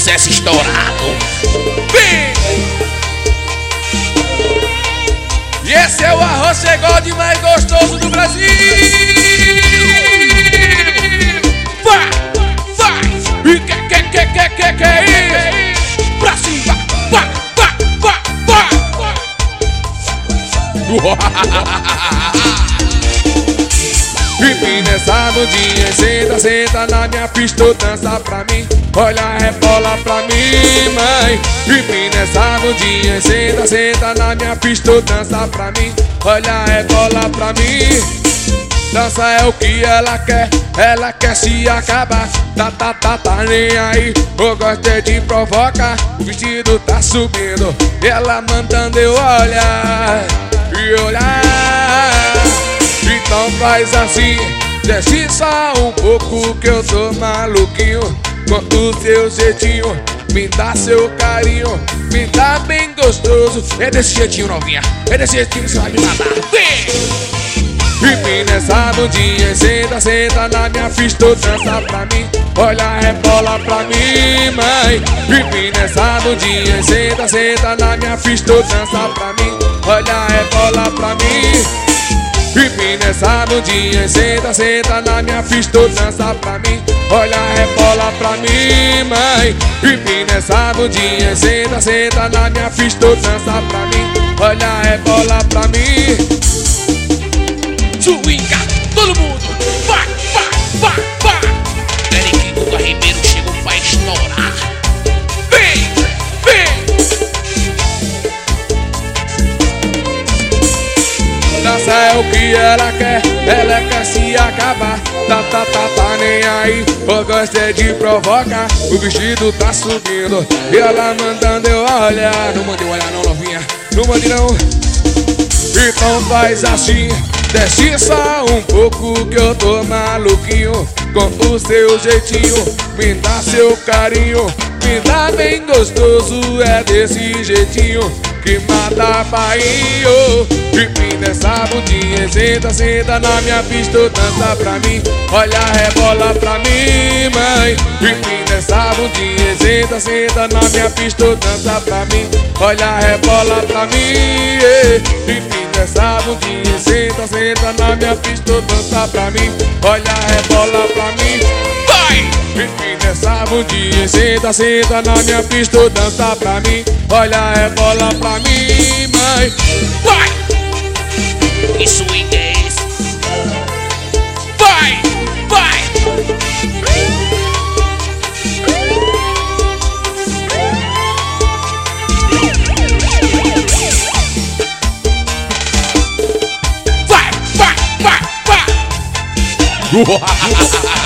sucesso estourado. Vem! E esse é o arroz chegode mais gostoso do Brasil. Vai, vai! E que é isso? Pra cima! Vai, vai, vai, vai! Empina essa bundinha, senta, senta na minha pista, dança pra mim. Olha, rebola pra mim, mãe. Empina essa bundinha, senta, senta na minha pista, dança pra mim. Olha, rebola pra mim. Dança é o que ela quer se acabar. Tá nem aí, eu gosto de provocar. O vestido tá subindo, ela mandando eu olhar e olhar. Então faz assim, desce só um pouco que eu tô maluquinho. Com o seu jeitinho, me dá seu carinho, me dá bem gostoso. É desse jeitinho, novinha, é desse jeitinho que você vai me matar. Vem! Empina essa bundinha, senta, senta na minha pista, dança pra mim. Olha, rebola pra mim, mãe. Empina essa bundinha, senta, senta na minha pista, dança pra mim. Olha, rebola pra mim. Empina essa bundinha, senta, senta na minha pista, dança pra mim. Olha, rebola pra mim, mãe. Empina essa bundinha, senta, senta na minha pista, dança pra mim. Olha, rebola pra mim. Swinga, todo mundo, vai, vai, vai, vai. Eric Guga Ribeiro chegou pra estourar. Vem, vem. Dança é o que ela quer se acabar. Tá nem aí, eu gosto é de provocar. O vestido tá subindo e ela mandando eu olhar. Não mande olhar não, novinha, não mande não. Então faz assim, desce só um pouco que eu tô maluquinho. Com o seu jeitinho, me dá seu carinho, me dá bem gostoso. É desse jeitinho que mata bainho. Empina essa bundinha, senta, senta na minha pista, dança pra mim. Olha, rebola pra mim, mãe. Empina essa bundinha, senta, senta na minha pista, dança pra mim. Olha, rebola pra mim. Empina essa bundinha, senta, senta na minha pista, dança pra mim. Olha, rebola pra mim. Vai! Empina essa bundinha, senta, senta na minha pista, dança pra mim. Olha, rebola pra mim, mãe. Vai! Que swing é esse? Vai! Vai! Vai! Vai! Vai! Vai!